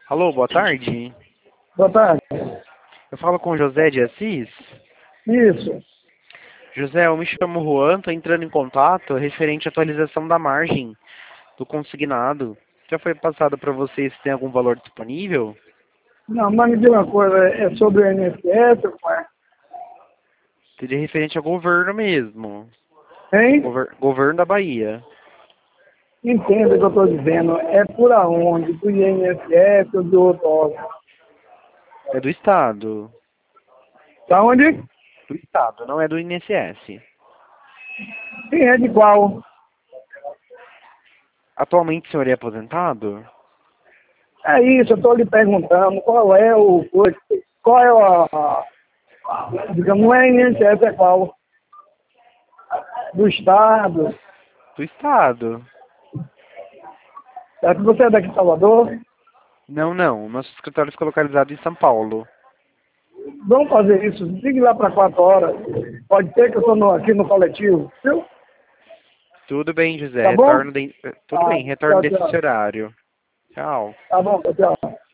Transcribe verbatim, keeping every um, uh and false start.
Alô, boa tarde. Boa tarde. Eu falo com o José de Assis. Isso. José, eu me chamo Juan, estou entrando em contato referente à atualização da margem do consignado. Já foi passado para vocês se tem algum valor disponível? Não, mas me diga uma coisa, é sobre o I N S S, pai? Seria referente ao governo mesmo. Hein? Gover- governo da Bahia. Entenda o que eu estou dizendo. É por aonde? Do I N S S ou do outro órgão? É do Estado. Da onde? Do Estado, não é do I N S S. Quem é de qual? Atualmente o senhor é aposentado? É isso, eu estou lhe perguntando qual é o... Qual é a... a digamos, não é I N S S, é qual? Do Estado. Do Estado. É que você é daqui de Salvador? Não, não. Nosso escritório fica localizado em São Paulo. Vamos fazer isso. Ligue lá para quatro horas. Pode ser que eu estou aqui no coletivo, viu? Tudo bem, José. Tá bom? Retorno de... Tudo Ah, bem, retorno tchau, desse tchau. horário. Tchau. Tá bom, tchau.